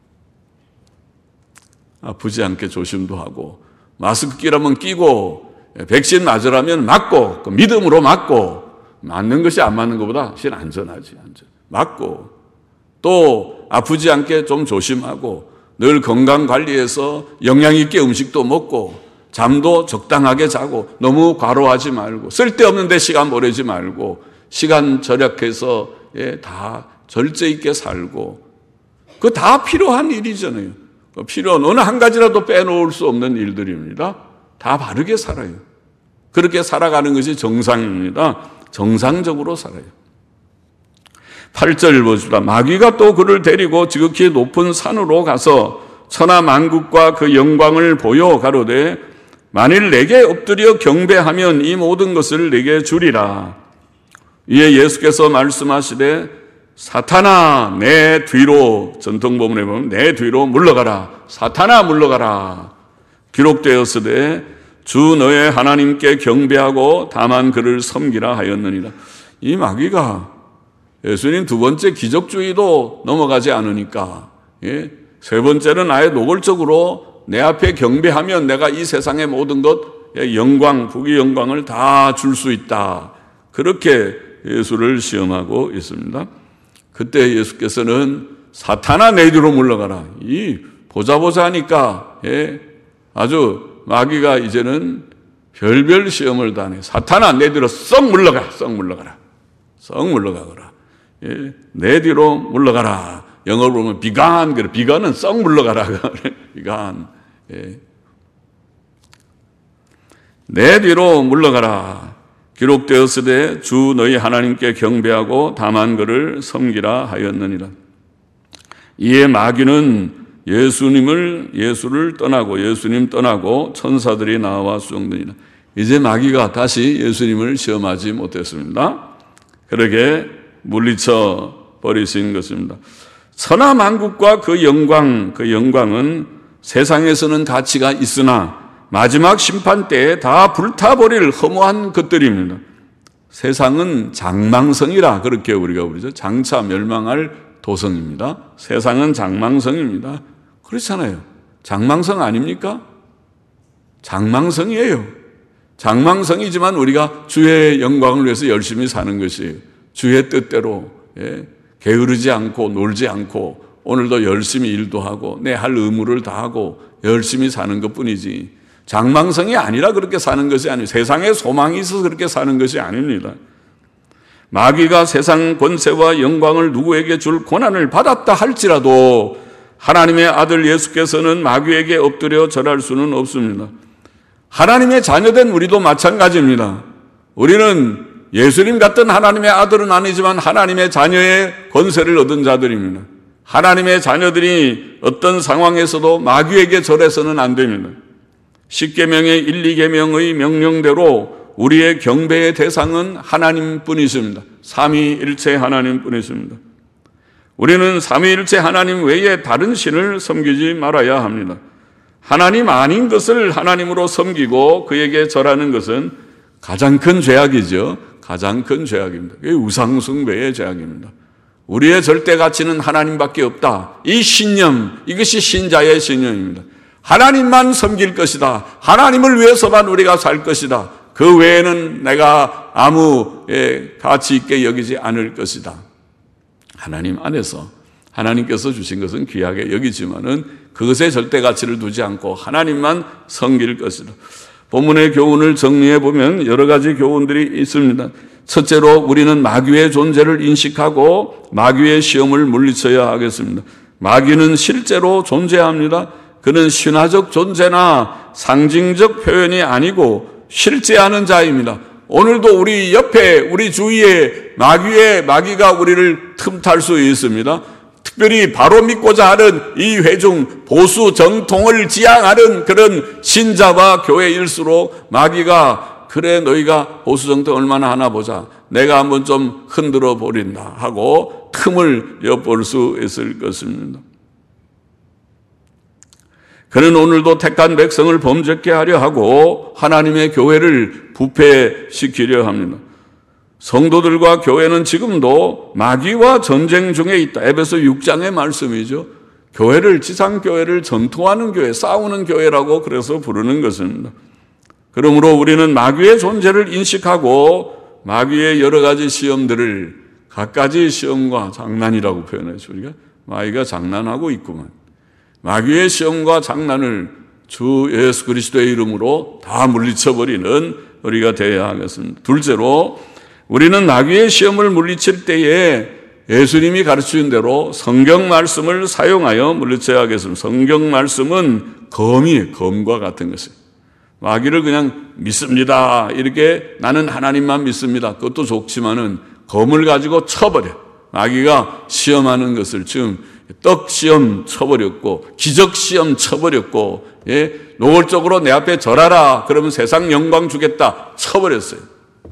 아프지 않게 조심도 하고, 마스크 끼라면 끼고, 백신 맞으라면 맞고, 그 믿음으로 맞고, 맞는 것이 안 맞는 것보다 훨씬 안전하지. 맞고, 또 아프지 않게 좀 조심하고, 늘 건강 관리해서 영양 있게 음식도 먹고, 잠도 적당하게 자고, 너무 과로하지 말고, 쓸데없는 데 시간 보내지 말고, 시간 절약해서 다 절제 있게 살고, 그거 다 필요한 일이잖아요. 필요한 어느 한 가지라도 빼놓을 수 없는 일들입니다. 다 바르게 살아요. 그렇게 살아가는 것이 정상입니다. 정상적으로 살아요. 8절 보십시다. 마귀가 또 그를 데리고 지극히 높은 산으로 가서 천하 만국과 그 영광을 보여 가로되 만일 내게 엎드려 경배하면 이 모든 것을 내게 주리라. 이에 예수께서 말씀하시되 사탄아 내 뒤로, 전통본문에 보면 내 뒤로 물러가라. 사탄아 물러가라. 기록되었으되 주 너의 하나님께 경배하고 다만 그를 섬기라 하였느니라. 이 마귀가 예수님 두 번째 기적주의도 넘어가지 않으니까, 세 번째는 아예 노골적으로 내 앞에 경배하면 내가 이 세상의 모든 것, 영광, 부귀 영광을 다 줄 수 있다. 그렇게 예수를 시험하고 있습니다. 그때 예수께서는 사탄아 내 뒤로 물러가라. 이 보자 하니까 아주 마귀가 이제는 별별 시험을 다 하네. 사탄아 내 뒤로 썩 물러가거라. 썩 물러가거라. 내 뒤로 물러가라. 영어로 보면 비간, 그래. 비간은 썩 물러가라. 비간. 내 뒤로 물러가라. 기록되었으되 주 너희 하나님께 경배하고 다만 그를 섬기라 하였느니라. 이에 마귀는 예수를 떠나고 예수님 떠나고 천사들이 나와 수종되니라. 이제 마귀가 다시 예수님을 시험하지 못했습니다. 그러게 물리쳐 버리신 것입니다. 천하 만국과 그 영광은 세상에서는 가치가 있으나 마지막 심판 때에 다 불타버릴 허무한 것들입니다. 세상은 장망성이라 그렇게 우리가 부르죠. 장차 멸망할 도성입니다. 세상은 장망성입니다. 그렇잖아요. 장망성 아닙니까? 장망성이에요. 장망성이지만 우리가 주의 영광을 위해서 열심히 사는 것이에요. 주의 뜻대로 게으르지 않고 놀지 않고 오늘도 열심히 일도 하고 내 할 의무를 다하고 열심히 사는 것뿐이지, 장망성이 아니라 그렇게 사는 것이 아니에요. 세상에 소망이 있어서 그렇게 사는 것이 아닙니다. 마귀가 세상 권세와 영광을 누구에게 줄 권한을 받았다 할지라도 하나님의 아들 예수께서는 마귀에게 엎드려 절할 수는 없습니다. 하나님의 자녀된 우리도 마찬가지입니다. 우리는 예수님 같은 하나님의 아들은 아니지만 하나님의 자녀의 권세를 얻은 자들입니다. 하나님의 자녀들이 어떤 상황에서도 마귀에게 절해서는 안 됩니다. 십계명의 1, 2계명의 명령대로 우리의 경배의 대상은 하나님뿐이십니다. 삼위일체 하나님뿐이십니다. 우리는 삼위일체 하나님 외에 다른 신을 섬기지 말아야 합니다. 하나님 아닌 것을 하나님으로 섬기고 그에게 절하는 것은 가장 큰 죄악이죠. 가장 큰 죄악입니다. 그게 우상숭배의 죄악입니다. 우리의 절대 가치는 하나님밖에 없다. 이 신념, 이것이 신자의 신념입니다. 하나님만 섬길 것이다. 하나님을 위해서만 우리가 살 것이다. 그 외에는 내가 아무 가치 있게 여기지 않을 것이다. 하나님 안에서 하나님께서 주신 것은 귀하게 여기지만은 그것에 절대 가치를 두지 않고 하나님만 섬길 것이다. 본문의 교훈을 정리해 보면 여러 가지 교훈들이 있습니다. 첫째로 우리는 마귀의 존재를 인식하고 마귀의 시험을 물리쳐야 하겠습니다. 마귀는 실제로 존재합니다. 그는 신화적 존재나 상징적 표현이 아니고 실제하는 자입니다. 오늘도 우리 옆에, 우리 주위에 마귀가 우리를 틈탈 수 있습니다. 특별히 바로 믿고자 하는 이 회중, 보수 정통을 지향하는 그런 신자와 교회일수록 마귀가 그래 너희가 보수 정통 얼마나 하나 보자. 내가 한번 좀 흔들어 버린다 하고 틈을 엿볼 수 있을 것입니다. 그는 오늘도 택한 백성을 범죄케 하려 하고 하나님의 교회를 부패시키려 합니다. 성도들과 교회는 지금도 마귀와 전쟁 중에 있다. 에베소 6장의 말씀이죠. 교회를, 지상교회를 전투하는 교회, 싸우는 교회라고 그래서 부르는 것입니다. 그러므로 우리는 마귀의 존재를 인식하고 마귀의 여러 가지 시험들을 갖가지 시험과 장난이라고 표현하죠. 우리가 마귀가 장난하고 있구만. 마귀의 시험과 장난을 주 예수 그리스도의 이름으로 다 물리쳐버리는 우리가 되어야 하겠습니다. 둘째로 우리는 마귀의 시험을 물리칠 때에 예수님이 가르치신 대로 성경 말씀을 사용하여 물리쳐야 하겠습니다. 성경 말씀은 검과 같은 것이에요. 마귀를 그냥 믿습니다. 이렇게 나는 하나님만 믿습니다. 그것도 좋지만은 검을 가지고 쳐버려. 마귀가 시험하는 것을 지금 떡 시험 쳐버렸고 기적 시험 쳐버렸고 노골적으로 내 앞에 절하라 그러면 세상 영광 주겠다 쳐버렸어요.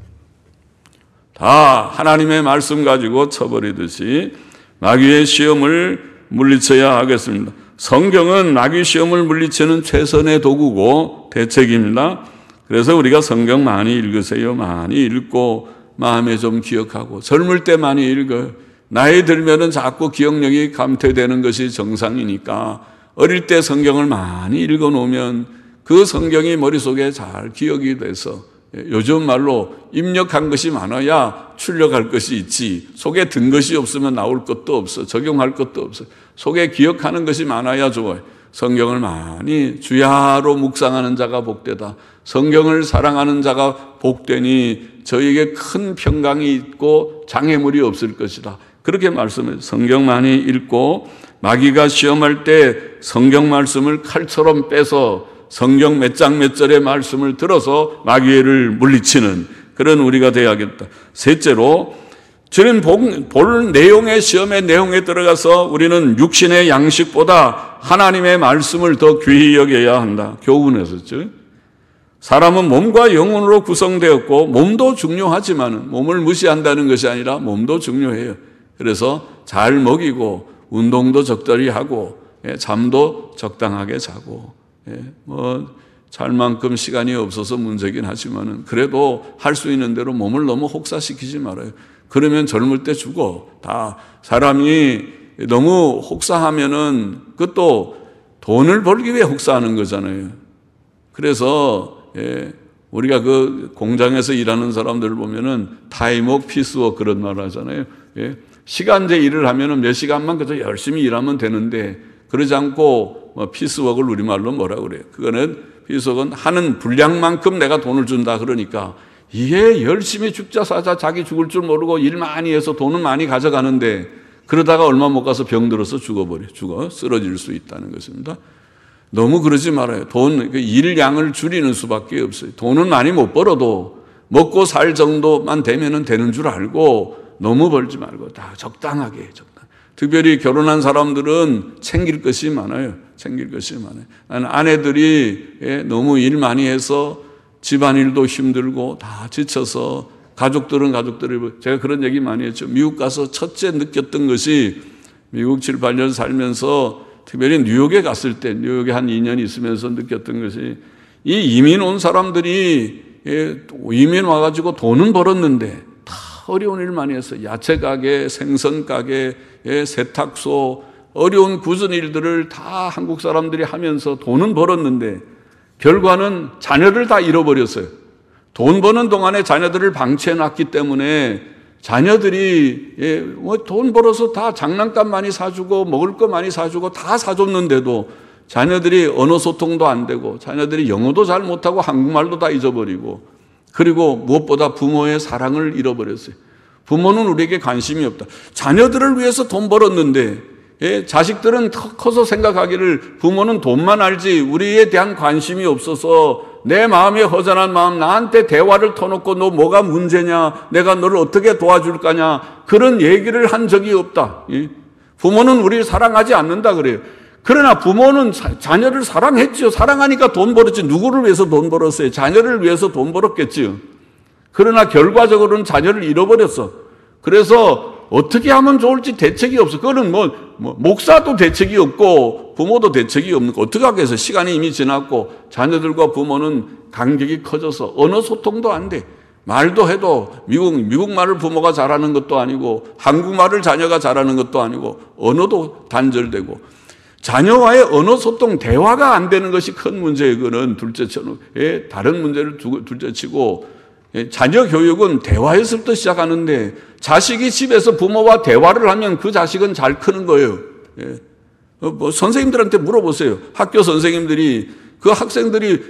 다 하나님의 말씀 가지고 쳐버리듯이 마귀의 시험을 물리쳐야 하겠습니다. 성경은 마귀 시험을 물리치는 최선의 도구고 대책입니다. 그래서 우리가 성경 많이 읽으세요. 많이 읽고 마음에 좀 기억하고 젊을 때 많이 읽어요. 나이 들면은 자꾸 기억력이 감퇴되는 것이 정상이니까 어릴 때 성경을 많이 읽어놓으면 그 성경이 머릿속에 잘 기억이 돼서 요즘 말로 입력한 것이 많아야 출력할 것이 있지 속에 든 것이 없으면 나올 것도 없어 적용할 것도 없어 속에 기억하는 것이 많아야 좋아요. 성경을 많이 주야로 묵상하는 자가 복되다. 성경을 사랑하는 자가 복되니 저에게 큰 평강이 있고 장애물이 없을 것이다. 그렇게 말씀해요. 성경 많이 읽고 마귀가 시험할 때 성경 말씀을 칼처럼 빼서 성경 몇 장 몇 절의 말씀을 들어서 마귀를 물리치는 그런 우리가 되어야겠다. 셋째로 저는 볼 내용의 시험의 내용에 들어가서 우리는 육신의 양식보다 하나님의 말씀을 더 귀히 여겨야 한다. 교훈에서죠. 사람은 몸과 영혼으로 구성되었고 몸도 중요하지만 몸을 무시한다는 것이 아니라 몸도 중요해요. 그래서 잘 먹이고 운동도 적절히 하고 잠도 적당하게 자고 잘 만큼 시간이 없어서 문제긴 하지만은 그래도 할 수 있는 대로 몸을 너무 혹사시키지 말아요. 그러면 젊을 때 죽어. 다 사람이 너무 혹사하면은 그것도 돈을 벌기 위해 혹사하는 거잖아요. 그래서 우리가 그 공장에서 일하는 사람들 보면은 타임워크 피스워크 그런 말 하잖아요. 시간제 일을 하면은 몇 시간만 그저 열심히 일하면 되는데 그러지 않고 피스워크를 우리말로 뭐라 그래요? 그거는 피스워크는 하는 분량만큼 내가 돈을 준다 그러니까 이게 열심히 죽자 사자 자기 죽을 줄 모르고 일 많이 해서 돈은 많이 가져가는데 그러다가 얼마 못 가서 병들어서 죽어 쓰러질 수 있다는 것입니다. 너무 그러지 말아요. 일량을 줄이는 수밖에 없어요. 돈은 많이 못 벌어도 먹고 살 정도만 되면은 되는 줄 알고 너무 벌지 말고 다 적당하게. 특별히 결혼한 사람들은 챙길 것이 많아요. 나는 아내들이 너무 일 많이 해서 집안일도 힘들고 다 지쳐서 가족들이 제가 그런 얘기 많이 했죠. 미국 가서 첫째 느꼈던 것이 미국 7, 8년 살면서 특별히 뉴욕에 갔을 때 뉴욕에 한 2년 있으면서 느꼈던 것이 이 이민 온 사람들이 이민 와가지고 돈은 벌었는데 다 어려운 일 많이 했어요. 야채 가게, 생선 가게, 세탁소 어려운 굳은 일들을 다 한국 사람들이 하면서 돈은 벌었는데 결과는 자녀를 다 잃어버렸어요. 돈 버는 동안에 자녀들을 방치해놨기 때문에 자녀들이 돈 벌어서 다 장난감 많이 사주고 먹을 거 많이 사주고 다 사줬는데도 자녀들이 언어 소통도 안 되고 자녀들이 영어도 잘 못하고 한국말도 다 잊어버리고 그리고 무엇보다 부모의 사랑을 잃어버렸어요. 부모는 우리에게 관심이 없다. 자녀들을 위해서 돈 벌었는데 자식들은 커서 생각하기를 부모는 돈만 알지 우리에 대한 관심이 없어서 내 마음의 허전한 마음 나한테 대화를 터놓고 너 뭐가 문제냐 내가 너를 어떻게 도와줄 거냐 그런 얘기를 한 적이 없다. 부모는 우리를 사랑하지 않는다 그래요. 그러나 부모는 자녀를 사랑했지요. 사랑하니까 돈 벌었지. 누구를 위해서 돈 벌었어요? 자녀를 위해서 돈 벌었겠지요. 그러나 결과적으로는 자녀를 잃어버렸어. 그래서 어떻게 하면 좋을지 대책이 없어. 그거는 목사도 대책이 없고 부모도 대책이 없는 거 어떻게 하겠어. 시간이 이미 지났고 자녀들과 부모는 간격이 커져서 언어 소통도 안 돼. 말도 해도 미국 말을 부모가 잘하는 것도 아니고 한국말을 자녀가 잘하는 것도 아니고 언어도 단절되고 자녀와의 언어 소통 대화가 안 되는 것이 큰 문제예요. 그거는 둘째치고 다른 문제를 둘째치고 자녀 교육은 대화에서부터 시작하는데 자식이 집에서 부모와 대화를 하면 그 자식은 잘 크는 거예요. 선생님들한테 물어보세요. 학교 선생님들이 그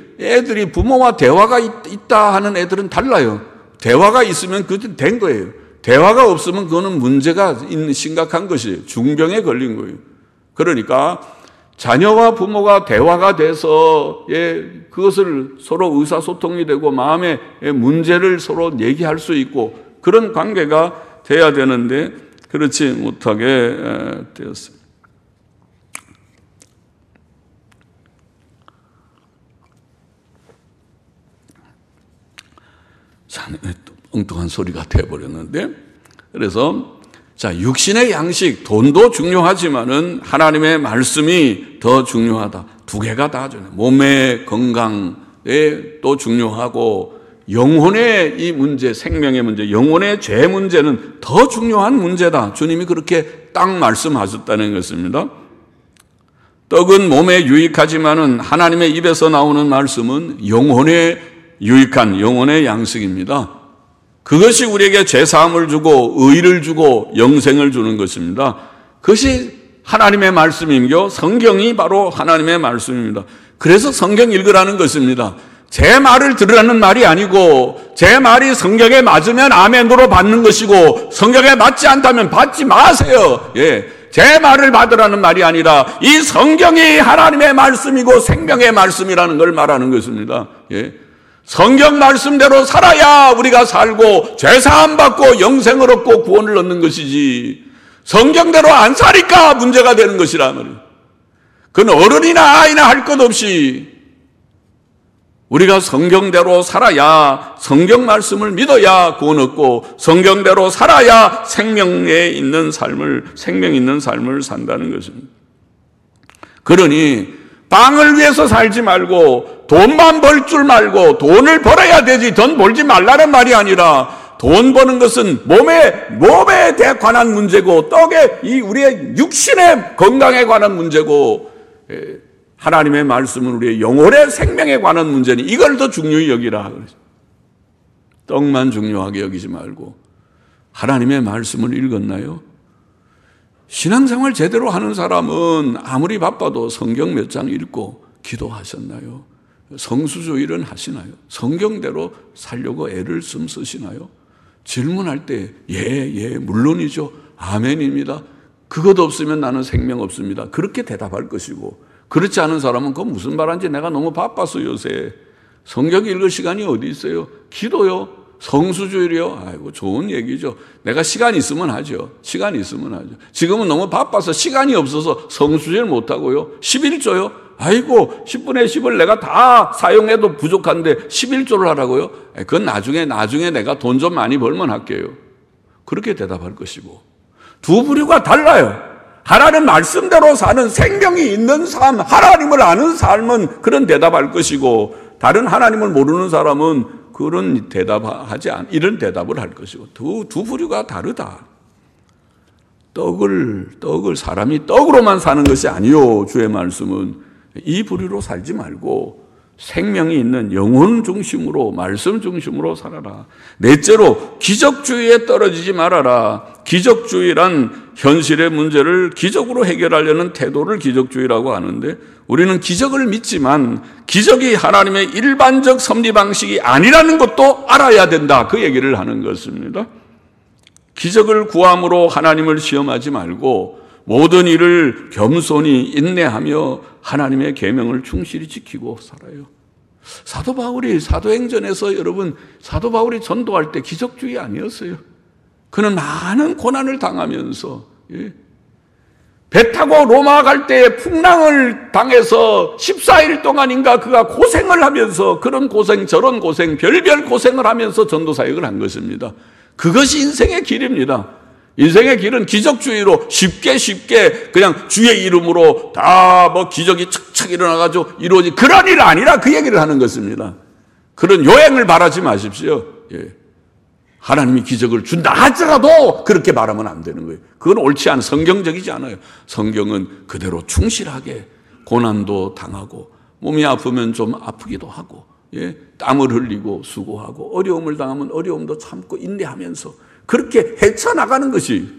애들이 부모와 대화가 있다 하는 애들은 달라요. 대화가 있으면 그게 된 거예요. 대화가 없으면 그거는 문제가 있는 심각한 것이에요. 중병에 걸린 거예요. 그러니까 자녀와 부모가 대화가 돼서 그것을 서로 의사소통이 되고 마음의 문제를 서로 얘기할 수 있고 그런 관계가 돼야 되는데 그렇지 못하게 되었습니다. 자, 엉뚱한 소리가 돼버렸는데 그래서 자, 육신의 양식, 돈도 중요하지만은 하나님의 말씀이 더 중요하다. 두 개가 다 중요해요. 몸의 건강에 또 중요하고 영혼의 이 문제, 생명의 문제, 영혼의 죄 문제는 더 중요한 문제다. 주님이 그렇게 딱 말씀하셨다는 것입니다. 떡은 몸에 유익하지만은 하나님의 입에서 나오는 말씀은 영혼에 유익한 영혼의 양식입니다. 그것이 우리에게 죄사함을 주고 의를 주고 영생을 주는 것입니다. 그것이 하나님의 말씀이며 성경이 바로 하나님의 말씀입니다. 그래서 성경 읽으라는 것입니다. 제 말을 들으라는 말이 아니고 제 말이 성경에 맞으면 아멘으로 받는 것이고 성경에 맞지 않다면 받지 마세요. 제 말을 받으라는 말이 아니라 이 성경이 하나님의 말씀이고 생명의 말씀이라는 걸 말하는 것입니다. 성경 말씀대로 살아야 우리가 살고 죄사함 받고 영생을 얻고 구원을 얻는 것이지 성경대로 안 사니까 문제가 되는 것이란 말이에요. 그건 어른이나 아이나 할 것 없이 우리가 성경대로 살아야 성경 말씀을 믿어야 구원 얻고 성경대로 살아야 생명에 있는 삶을 생명 있는 삶을 산다는 것입니다. 그러니 빵을 위해서 살지 말고 돈만 벌 줄 말고 돈을 벌어야 되지 돈 벌지 말라는 말이 아니라 돈 버는 것은 몸에 관한 문제고 떡에 이 우리의 육신의 건강에 관한 문제고 하나님의 말씀은 우리의 영혼의 생명에 관한 문제니 이걸 더 중요히 여기라. 떡만 중요하게 여기지 말고 하나님의 말씀을 읽었나요? 신앙생활 제대로 하는 사람은 아무리 바빠도 성경 몇 장 읽고 기도하셨나요? 성수주의를 하시나요? 성경대로 살려고 애를 쓰시나요? 질문할 때 예, 물론이죠. 아멘입니다. 그것 없으면 나는 생명 없습니다. 그렇게 대답할 것이고 그렇지 않은 사람은 그건 무슨 말인지 내가 너무 바빠서 요새 성경 읽을 시간이 어디 있어요? 기도요? 성수주의요? 아이고 좋은 얘기죠. 내가 시간 있으면 하죠. 시간이 있으면 하죠. 지금은 너무 바빠서 시간이 없어서 성수주의를 못하고요. 11조요? 아이고 10분의 10을 내가 다 사용해도 부족한데 11조를 하라고요? 그건 나중에 내가 돈 좀 많이 벌면 할게요. 그렇게 대답할 것이고 두 부류가 달라요. 하나님 말씀대로 사는 생명이 있는 삶, 하나님을 아는 삶은 그런 대답할 것이고 다른 하나님을 모르는 사람은 그런 이런 대답을 할 것이고 두 부류가 다르다. 사람이 떡으로만 사는 것이 아니요. 주의 말씀은 이 부류로 살지 말고 생명이 있는 영혼 중심으로 말씀 중심으로 살아라. 넷째로 기적주의에 떨어지지 말아라. 기적주의란 현실의 문제를 기적으로 해결하려는 태도를 기적주의라고 하는데 우리는 기적을 믿지만 기적이 하나님의 일반적 섭리 방식이 아니라는 것도 알아야 된다. 그 얘기를 하는 것입니다. 기적을 구함으로 하나님을 시험하지 말고 모든 일을 겸손히 인내하며 하나님의 계명을 충실히 지키고 살아요. 사도 바울이 사도행전에서 여러분 사도 바울이 전도할 때 기적주의 아니었어요. 그는 많은 고난을 당하면서 배 타고 로마 갈 때 풍랑을 당해서 14일 동안인가 그가 고생을 하면서 그런 고생 저런 고생 별별 고생을 하면서 전도 사역을 한 것입니다. 그것이 인생의 길입니다. 인생의 길은 기적주의로 쉽게 그냥 주의 이름으로 다 뭐 기적이 착착 일어나가지고 이루어지 그런 일 아니라 그 얘기를 하는 것입니다. 그런 요행을 바라지 마십시오. 하나님이 기적을 준다 하더라도 그렇게 말하면 안 되는 거예요. 그건 옳지 않은 성경적이지 않아요. 성경은 그대로 충실하게 고난도 당하고 몸이 아프면 좀 아프기도 하고 땀을 흘리고 수고하고 어려움을 당하면 어려움도 참고 인내하면서 그렇게 헤쳐나가는 것이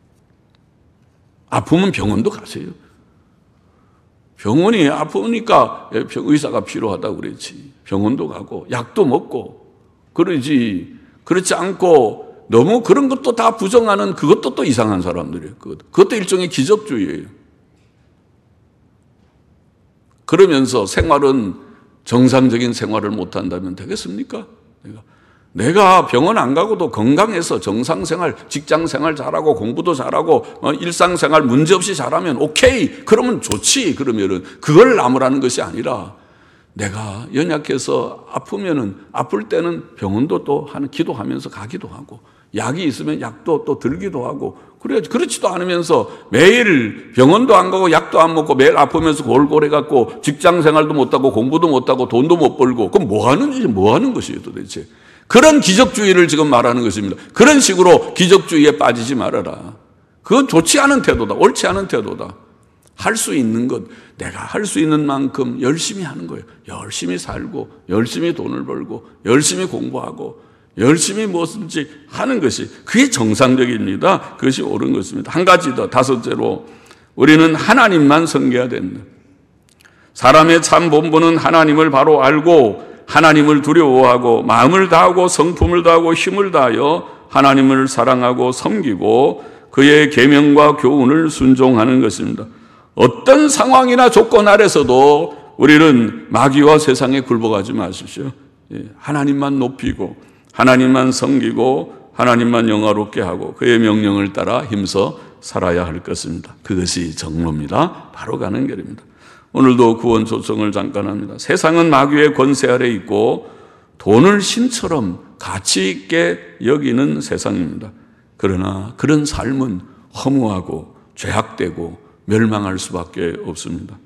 아프면 병원도 가세요. 병원이 아프니까 의사가 필요하다고 그랬지. 병원도 가고 약도 먹고 그러지. 그렇지 않고 너무 그런 것도 다 부정하는 그것도 또 이상한 사람들이에요. 그것도 일종의 기적주의예요. 그러면서 생활은 정상적인 생활을 못한다면 되겠습니까? 내가 병원 안 가고도 건강해서 정상생활, 직장생활 잘하고 공부도 잘하고 일상생활 문제없이 잘하면 오케이, 그러면 좋지. 그러면은 그걸 나무라는 것이 아니라 내가 연약해서 아프면은 아플 때는 병원도 또 기도하면서 가기도 하고 약이 있으면 약도 또 들기도 하고 그렇지도 않으면서 매일 병원도 안 가고 약도 안 먹고 매일 아프면서 골골해갖고 직장생활도 못하고 공부도 못하고 돈도 못 벌고 그럼 뭐 하는 것이에요 도대체. 그런 기적주의를 지금 말하는 것입니다. 그런 식으로 기적주의에 빠지지 말아라. 그건 좋지 않은 태도다. 옳지 않은 태도다. 할 수 있는 것, 내가 할 수 있는 만큼 열심히 하는 거예요. 열심히 살고 열심히 돈을 벌고 열심히 공부하고 열심히 무엇인지 하는 것이 그게 정상적입니다. 그것이 옳은 것입니다. 한 가지 더, 다섯째로 우리는 하나님만 섬겨야 된다. 사람의 참 본분은 하나님을 바로 알고 하나님을 두려워하고 마음을 다하고 성품을 다하고 힘을 다하여 하나님을 사랑하고 섬기고 그의 계명과 교훈을 순종하는 것입니다. 어떤 상황이나 조건 아래서도 우리는 마귀와 세상에 굴복하지 마십시오. 하나님만 높이고 하나님만 섬기고 하나님만 영화롭게 하고 그의 명령을 따라 힘써 살아야 할 것입니다. 그것이 정로입니다. 바로 가는 길입니다. 오늘도 구원 초청을 잠깐 합니다. 세상은 마귀의 권세 아래 있고 돈을 신처럼 가치 있게 여기는 세상입니다. 그러나 그런 삶은 허무하고 죄악되고 멸망할 수밖에 없습니다.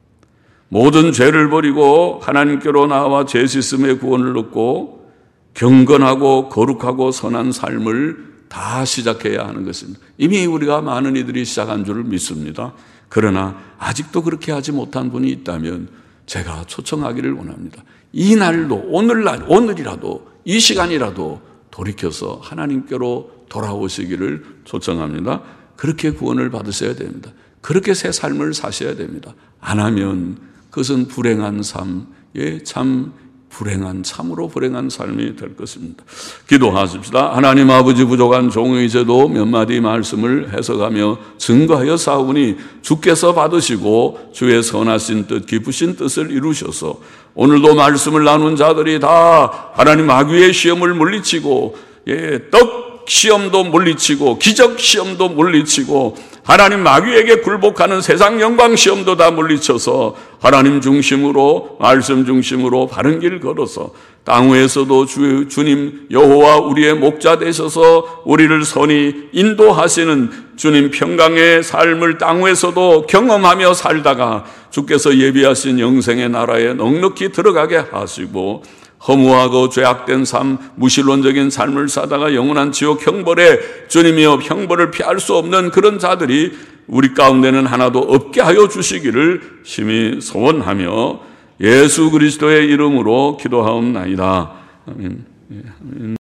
모든 죄를 버리고 하나님께로 나와 죄 씻음의 구원을 얻고 경건하고 거룩하고 선한 삶을 다 시작해야 하는 것입니다. 이미 우리가 많은 이들이 시작한 줄을 믿습니다. 그러나 아직도 그렇게 하지 못한 분이 있다면 제가 초청하기를 원합니다. 이 날도 오늘이라도 이 시간이라도 돌이켜서 하나님께로 돌아오시기를 초청합니다. 그렇게 구원을 받으셔야 됩니다. 그렇게 새 삶을 사셔야 됩니다. 안 하면 그것은 불행한 삶에 참으로 불행한 삶이 될 것입니다. 기도하십시다. 하나님 아버지, 부족한 종의 제도 몇 마디 말씀을 해석하며 증거하여 싸우니 주께서 받으시고 주의 선하신 뜻 기쁘신 뜻을 이루셔서 오늘도 말씀을 나눈 자들이 다 하나님 마귀의 시험을 물리치고 떡 시험도 물리치고 기적 시험도 물리치고 하나님 마귀에게 굴복하는 세상 영광 시험도 다 물리쳐서 하나님 중심으로 말씀 중심으로 바른 길 걸어서 땅 위에서도 주님 여호와 우리의 목자 되셔서 우리를 선히 인도하시는 주님 평강의 삶을 땅 위에서도 경험하며 살다가 주께서 예비하신 영생의 나라에 넉넉히 들어가게 하시고 허무하고 죄악된 삶, 무신론적인 삶을 사다가 영원한 지옥 형벌에 주님이여 형벌을 피할 수 없는 그런 자들이 우리 가운데는 하나도 없게 하여 주시기를 심히 소원하며 예수 그리스도의 이름으로 기도하옵나이다. 아멘.